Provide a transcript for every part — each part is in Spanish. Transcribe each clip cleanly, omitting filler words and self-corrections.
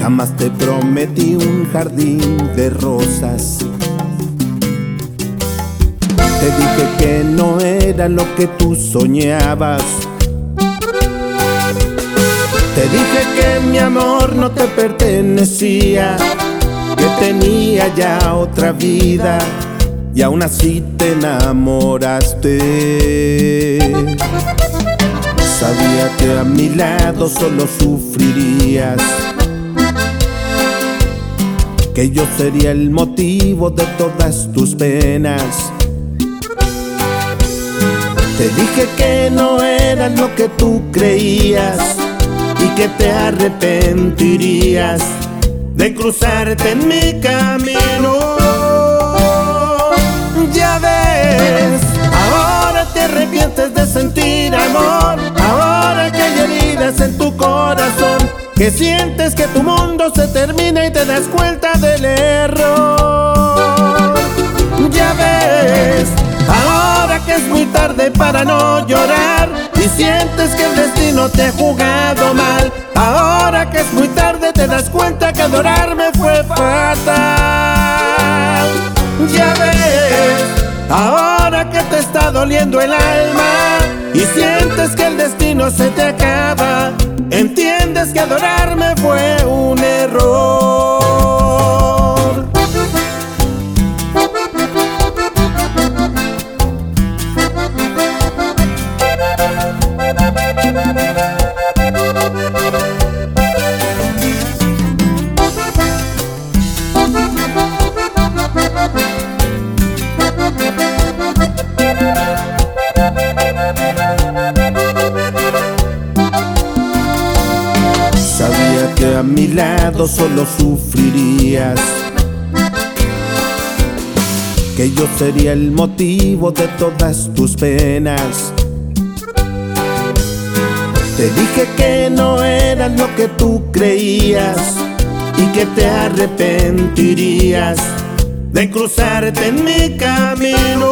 Jamás te prometí un jardín de rosas. Te dije que no era lo que tú soñabas. Te dije que mi amor no te pertenecía, que tenía ya otra vida, y aún así te enamoraste. Sabía que a mi lado solo sufrirías, que yo sería el motivo de todas tus penas. Te dije que no era lo que tú creías y que te arrepentirías de cruzarte en mi camino. Ya ves, ahora te arrepientes de sentir amor. Ahora que hay heridas en tu corazón, que sientes que tu mundo se termina y te das cuenta del error. Ya ves, ahora que es muy tarde para no llorar y sientes que el destino te ha jugado mal. Ahora que es muy tarde te das cuenta que adorarme fue fatal. Ya ves, ahora que te está doliendo el alma y sientes que el destino se te acaba, entiendes que adorarme fue un error. Sabía que a mi lado solo sufrirías, que yo sería el motivo de todas tus penas. Te dije que no era lo que tú creías y que te arrepentirías de cruzarte en mi camino.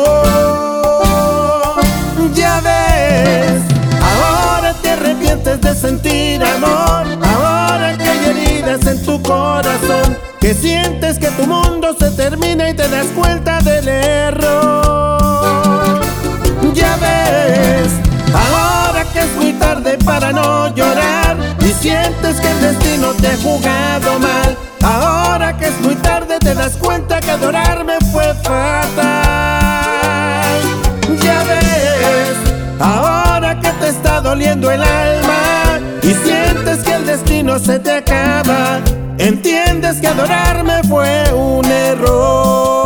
Ya ves, ahora te arrepientes de sentir amor. Ahora que hay heridas en tu corazón, que sientes que tu mundo se termina y te das cuenta del error. Ya ves, ahora que es muy tarde para no llorar y sientes que el destino te ha jugado mal. Ahora que es muy tarde te das cuenta que adorarme fue fatal. Ya ves, ahora que te está doliendo el alma y sientes que el destino se te acaba, entiendes que adorarme fue un error.